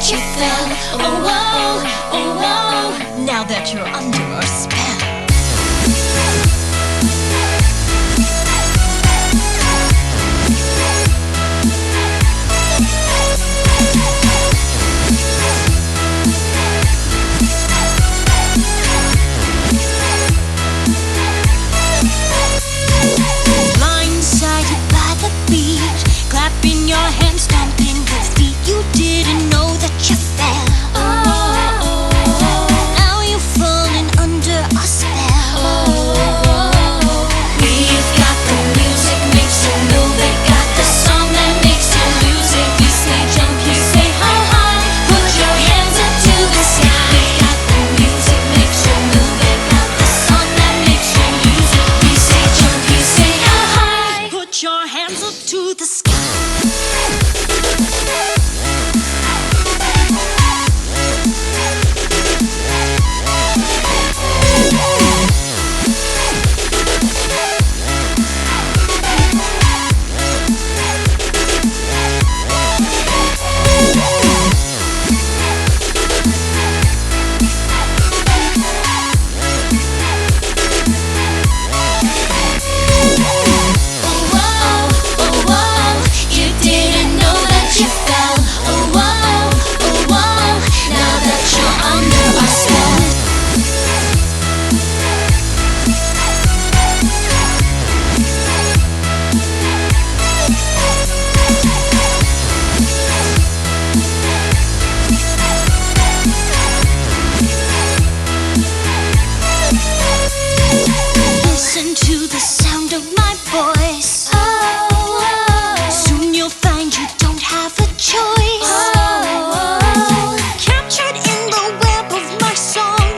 you fell. Oh, whoa, oh, whoa. Now that you're under our spell. Blindsided by the beat, clapping your hands, stomping your feet. You didn't know that you fell. Now you're falling under a spell. We've got the music, makes you move it. Got the song that makes you lose it. You say jump, you say how high. Put your hands up to the sky. We've got the music, makes you move it. Got the song that makes you lose it. You say jump, you say how high. Put your hands up to the sky. Listen to the sound of my voice. Soon you'll find you don't have a choice. Captured in the web of my song.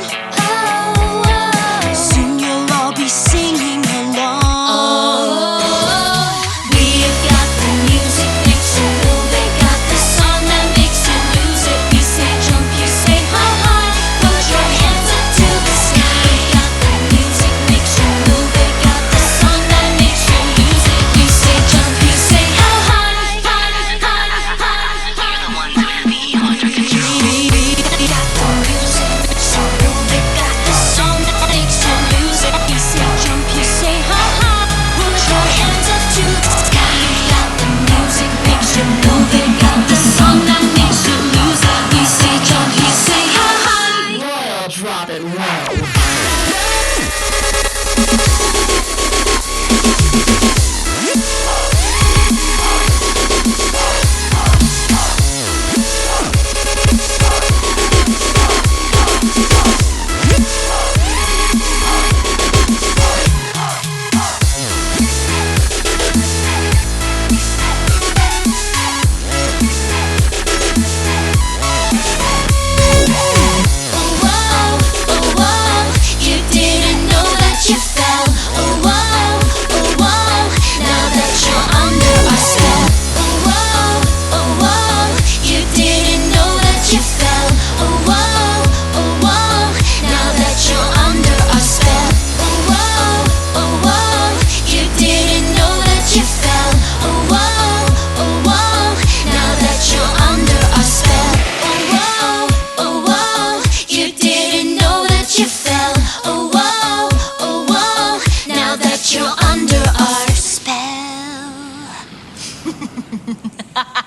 Soon you'll all be singing along. We've got the music, makes you move it. Got the song that makes you lose it. You say jump, you say how high. Put your hands up to the sky. We've got the music, makes you move it. Got the song that makes you lose it. You say jump, you say how high. High, high, high. You're the one putting me under control. We got the music, makes you move it. Got the song that makes you lose it. You say jump, you say how high. Put your hands up to the sky. We got the music, makes you move it. Got the song that makes you lose it. You say jump, you say how high. Royal, drop it low. You're under our spell.